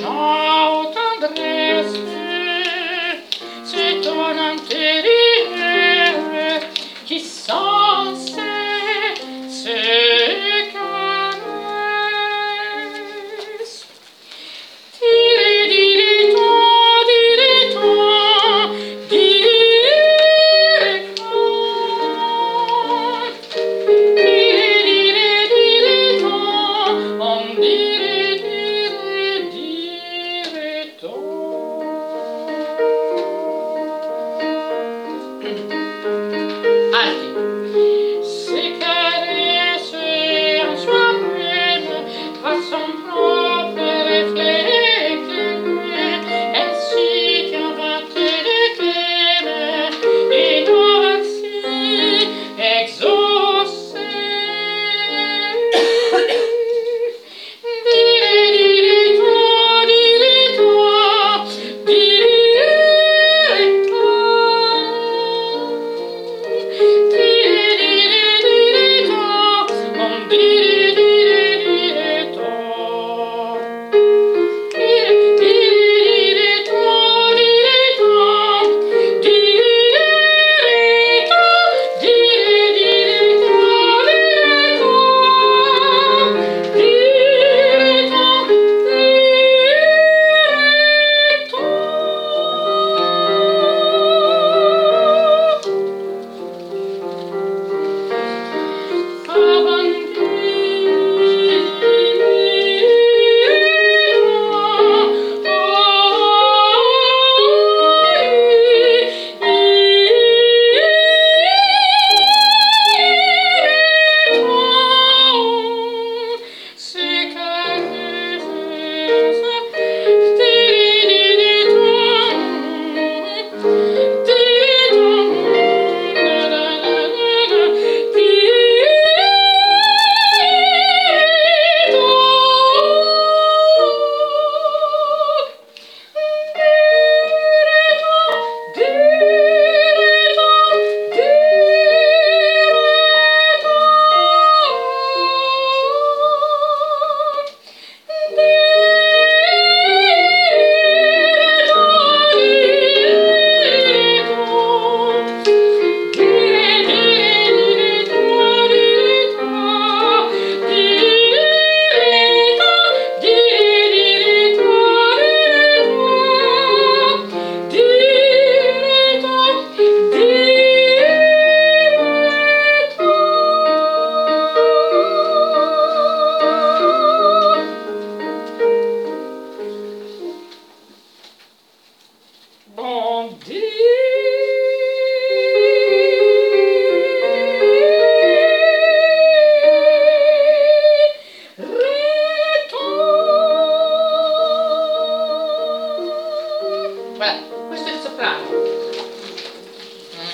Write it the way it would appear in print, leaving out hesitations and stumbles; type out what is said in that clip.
Ciao tendresse, c'est ton intérieur qui sans cesse se caresse. Diridiriton, diriton, diriton. Diridiriton, on diriton. Alti. Se caresse en soi-même par son propre réflexe, ainsi qu'un vingt et non ainsi exaucé. Diriton, diriton, diriton. On diriton. Bon Dieu.